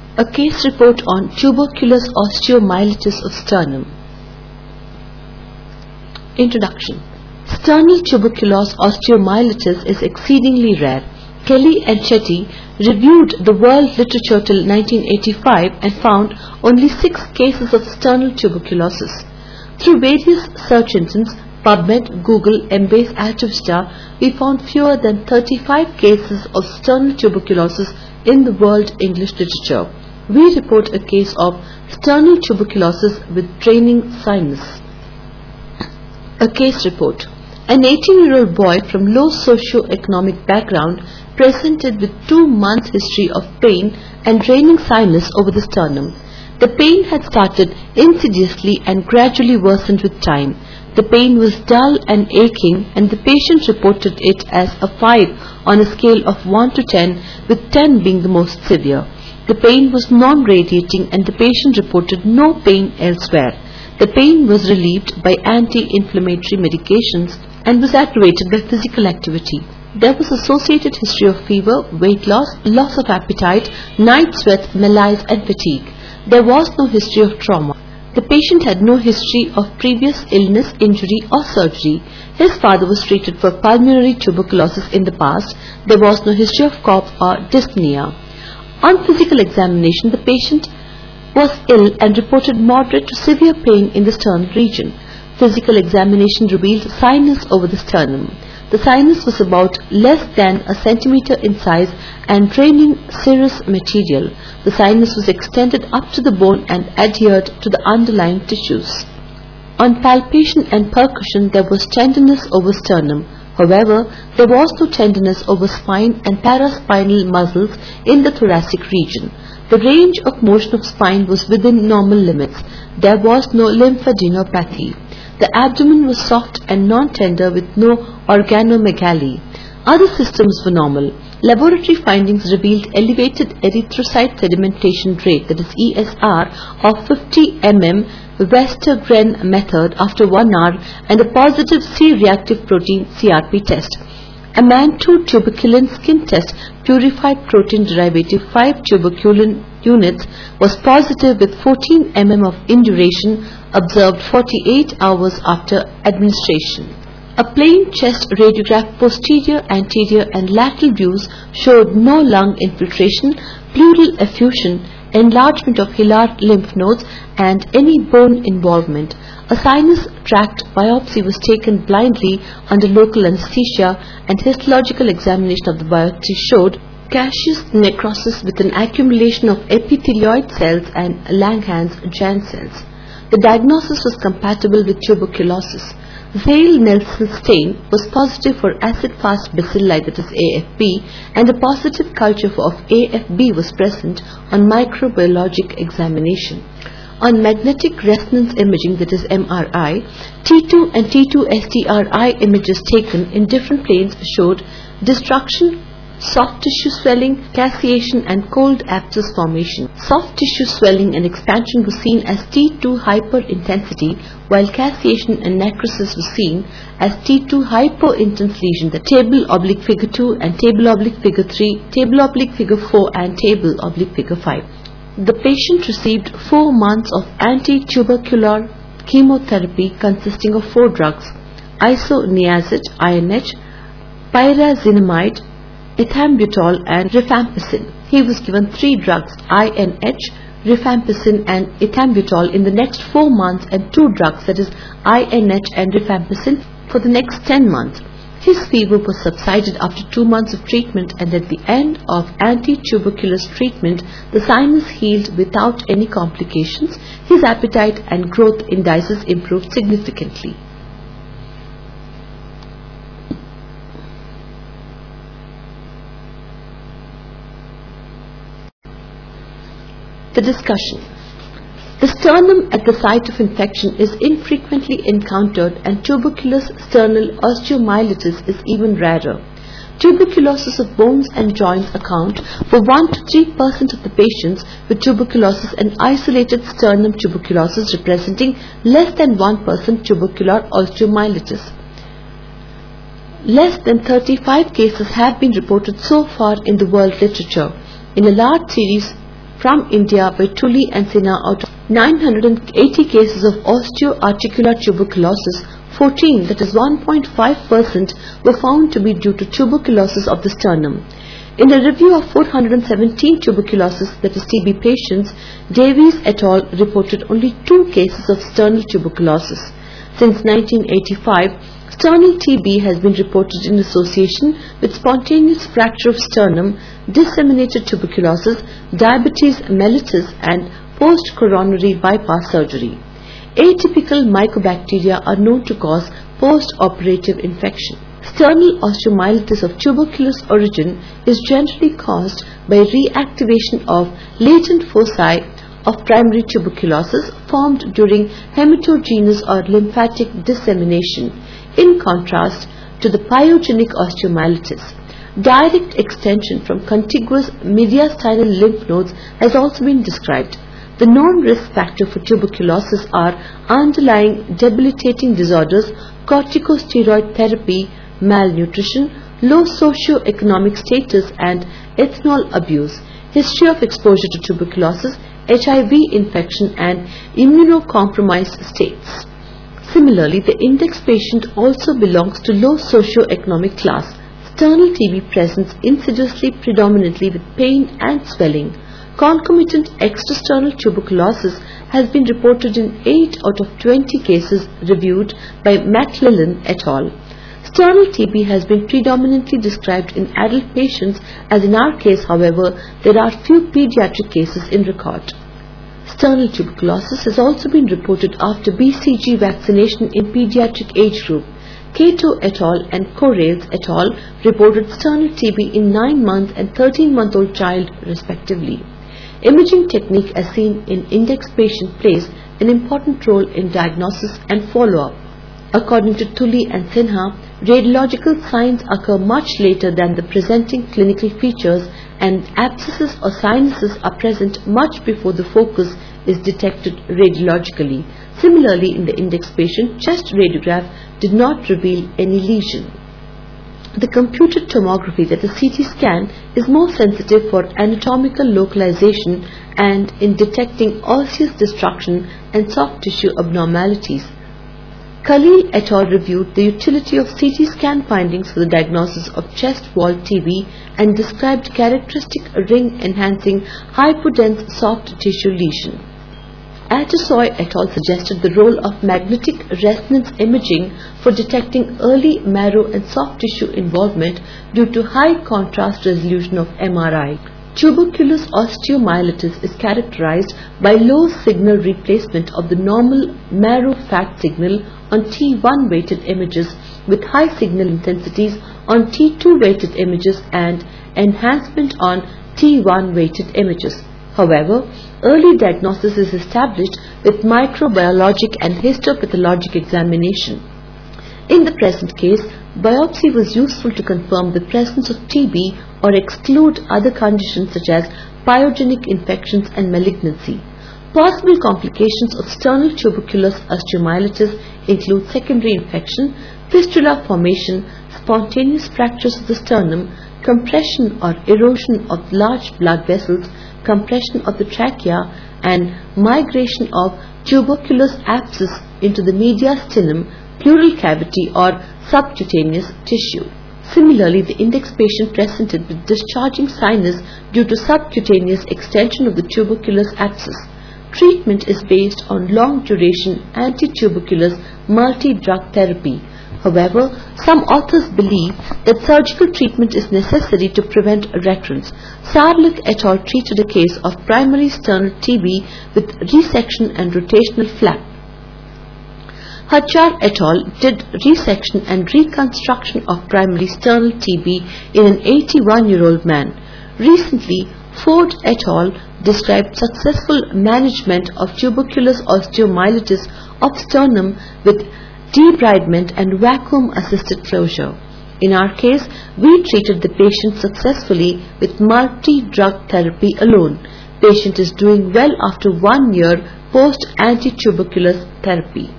A case report on tuberculous osteomyelitis of sternum. Introduction. Sternal tuberculous osteomyelitis is exceedingly rare. Kelly and Chetty reviewed the world literature till 1985 and found only 6 cases of sternal tuberculosis. Through various search engines, PubMed, Google, Embase, AltaVista, we found fewer than 35 cases of sternal tuberculosis in the world English literature. We report a case of sternal tuberculosis with draining sinus. A case report. An 18-year-old boy from low socio-economic background presented with 2 months history of pain and draining sinus over the sternum. The pain had started insidiously and gradually worsened with time. The pain was dull and aching, and the patient reported it as a 5 on a scale of 1 to 10, with 10 being the most severe. The pain was non-radiating and the patient reported no pain elsewhere. The pain was relieved by anti-inflammatory medications and was aggravated by physical activity. There was associated history of fever, weight loss, loss of appetite, night sweats, malaise and fatigue. There was no history of trauma. The patient had no history of previous illness, injury or surgery. His father was treated for pulmonary tuberculosis in the past. There was no history of cough or dyspnea. On physical examination, the patient was ill and reported moderate to severe pain in the sternal region. Physical examination revealed sinus over the sternum. The sinus was about less than a centimeter in size and draining serous material. The sinus was extended up to the bone and adhered to the underlying tissues. On palpation and percussion, there was tenderness over sternum. However, there was no tenderness over spine and paraspinal muscles in the thoracic region. The range of motion of spine was within normal limits. There was no lymphadenopathy. The abdomen was soft and non-tender with no organomegaly. Other systems were normal. Laboratory findings revealed elevated erythrocyte sedimentation rate, that is ESR, of 50 mm Westergren method after 1 hour and a positive C-reactive protein CRP test. A MAN2 tuberculin skin test purified protein derivative 5 tuberculin units was positive with 14 mm of induration observed 48 hours after administration. A plain chest radiograph posterior, anterior and lateral views showed no lung infiltration, pleural effusion, enlargement of hilar lymph nodes and any bone involvement. A sinus tract biopsy was taken blindly under local anesthesia and histological examination of the biopsy showed caseous necrosis with an accumulation of epithelioid cells and Langerhans cells. The diagnosis was compatible with tuberculosis. Zale-Nelson stain was positive for acid-fast bacilli, that is AFB, and a positive culture of AFB was present on microbiologic examination. On magnetic resonance imaging, that is MRI, T2 and T2-STRI images taken in different planes showed destruction, soft tissue swelling, caseation and cold abscess formation. Soft tissue swelling and expansion was seen as T2 hyperintensity, while caseation and necrosis was seen as T2 hyperintense lesion. The table/figure 2 and table/figure 3, table/figure 4 and table/figure 5. The patient received 4 months of anti-tubercular chemotherapy consisting of 4 drugs: isoniazid, INH, pyrazinamide, ethambutol and rifampicin. He was given 3 drugs, INH, rifampicin and ethambutol in the next 4 months and 2 drugs, that is INH and rifampicin, for the next 10 months. His fever was subsided after 2 months of treatment, and at the end of anti-tuberculous treatment, the sinus healed without any complications. His appetite and growth indices improved significantly. The discussion. The sternum at the site of infection is infrequently encountered, and tuberculous sternal osteomyelitis is even rarer. Tuberculosis of bones and joints account for 1 to 3% of the patients with tuberculosis, and isolated sternum tuberculosis representing less than 1% tubercular osteomyelitis. Less than 35 cases have been reported so far in the world literature. In a large series from India by Tully and Sinha. Out of 980 cases of osteoarticular tuberculosis, 14, that is 1.5%, were found to be due to tuberculosis of the sternum. In a review of 417 tuberculosis, that is TB patients, Davies et al. Reported only 2 cases of sternal tuberculosis. Since 1985, sternal TB has been reported in association with spontaneous fracture of sternum, disseminated tuberculosis, diabetes mellitus, and post-coronary bypass surgery. Atypical mycobacteria are known to cause post-operative infection. Sternal osteomyelitis of tuberculous origin is generally caused by reactivation of latent foci of primary tuberculosis formed during hematogenous or lymphatic dissemination, in contrast to the pyogenic osteomyelitis. Direct extension from contiguous mediastinal lymph nodes has also been described. The known risk factor for tuberculosis are underlying debilitating disorders, corticosteroid therapy, malnutrition, low socio-economic status, and ethanol abuse, history of exposure to tuberculosis, HIV infection, and immunocompromised states. Similarly, the index patient also belongs to low socio-economic class. Sternal TB presents insidiously predominantly with pain and swelling. Concomitant extrasternal tuberculosis has been reported in 8 out of 20 cases reviewed by McLellan et al. Sternal TB has been predominantly described in adult patients, as in our case, however, there are few pediatric cases in record. Sternal tuberculosis has also been reported after BCG vaccination in pediatric age group. Cato et al. And Corrales et al. Reported sternal TB in 9-month and 13-month-old child respectively. Imaging technique as seen in index patient plays an important role in diagnosis and follow-up. According to Tully and Sinha, radiological signs occur much later than the presenting clinical features, and abscesses or sinuses are present much before the focus is detected radiologically. Similarly, in the index patient, chest radiograph did not reveal any lesion. The computed tomography, that is CT scan, is more sensitive for anatomical localization and in detecting osseous destruction and soft tissue abnormalities. Khalil et al. Reviewed the utility of CT scan findings for the diagnosis of chest wall TB and described characteristic ring-enhancing hypodense soft tissue lesion. Atasoy et al. Suggested the role of magnetic resonance imaging for detecting early marrow and soft tissue involvement due to high contrast resolution of MRI. Tuberculous osteomyelitis is characterized by low signal replacement of the normal marrow fat signal on T1 weighted images with high signal intensities on T2 weighted images and enhancement on T1 weighted images. However, early diagnosis is established with microbiologic and histopathologic examination. In the present case, biopsy was useful to confirm the presence of TB or exclude other conditions such as pyogenic infections and malignancy. Possible complications of sternal tuberculous osteomyelitis include secondary infection, fistula formation, spontaneous fractures of the sternum, compression or erosion of large blood vessels, compression of the trachea, and migration of tuberculous abscess into the mediastinum, pleural cavity, or subcutaneous tissue. Similarly, the index patient presented with discharging sinus due to subcutaneous extension of the tuberculous abscess. Treatment is based on long-duration anti-tuberculous multi-drug therapy. However, some authors believe that surgical treatment is necessary to prevent recurrence. Sarlik et al. Treated a case of primary sternal TB with resection and rotational flap. Hachar et al. Did resection and reconstruction of primary sternal TB in an 81-year-old man. Recently, Ford et al. Described successful management of tuberculous osteomyelitis of sternum with debridement and vacuum-assisted closure. In our case, we treated the patient successfully with multi-drug therapy alone. Patient is doing well after 1 year post-anti-tuberculous therapy.